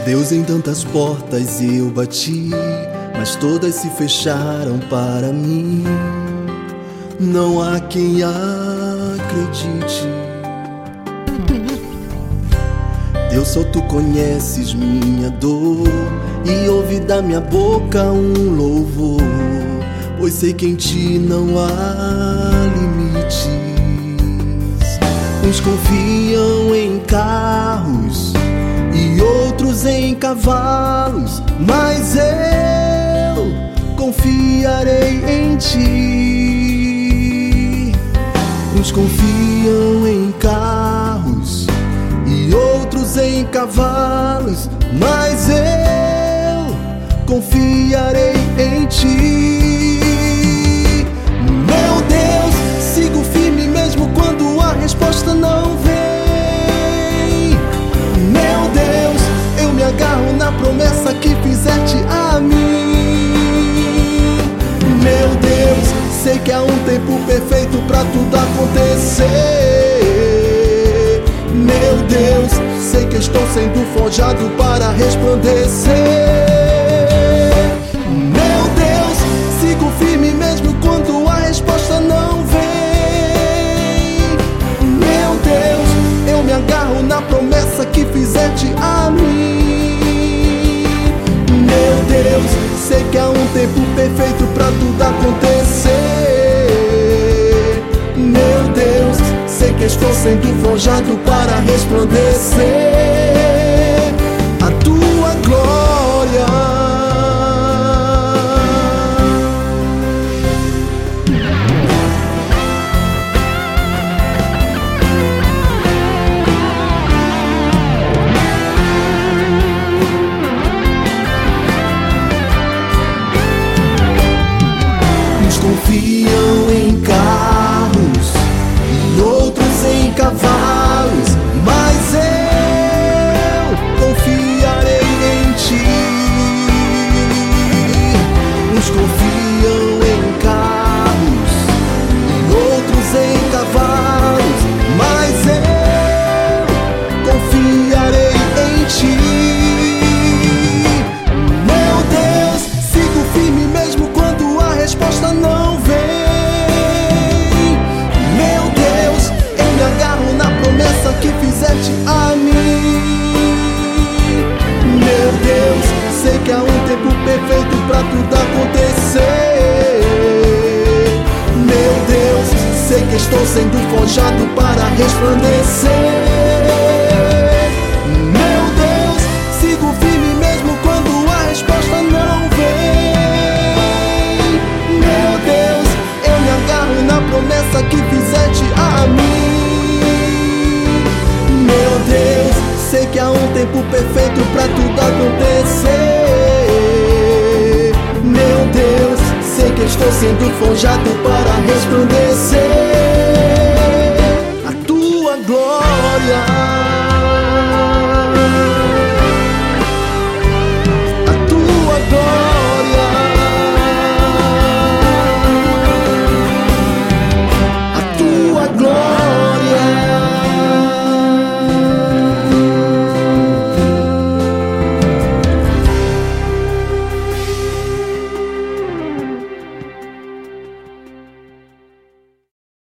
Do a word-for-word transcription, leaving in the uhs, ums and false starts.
Deus, em tantas portas eu bati, mas todas se fecharam para mim. Não há quem acredite. Deus, só tu conheces minha dor e ouve da minha boca um louvor, pois sei que em ti não há limites. Uns confiam em carros e outros em cavalos, mas eu confiarei em ti. Uns confiam em carros e outros em cavalos, mas eu confiarei em ti. Meu Deus, sigo firme mesmo quando a resposta não vem. Meu Deus, eu me agarro na promessa que fizeste a mim. Meu Deus, sei que há um tempo perfeito pra tudo acontecer. Meu Deus, sei que estou sendo forjado para resplandecer. Meu Deus, sigo firme mesmo quando a resposta não vem. Meu Deus, eu me agarro na promessa que fizeste a mim. Meu Deus, sei que há um tempo perfeito pra tudo acontecer. Meu Deus, sei que estou sendo forjado para resplandecer a tua glória. Uns confiam em carros e outros em cavalos, mas eu confiarei em ti. Uns confiam em carros e outros em cavalos, mas eu confiarei em ti. Meu Deus, sigo firme mesmo quando a resposta não vem. Meu Deus, eu me agarro na promessa que fizeste a mim. Meu Deus, sei que há um tempo perfeito pra tudo acontecer. Meu Deus, sei que estou sendo forjado para resplandecer. Meu Deus, sigo firme mesmo quando a resposta não vem. Meu Deus, eu me agarro na promessa que fizeste a mim. Meu Deus, sei que há um tempo perfeito pra tudo acontecer. Meu Deus, sei que estou sendo forjado para resplandecer.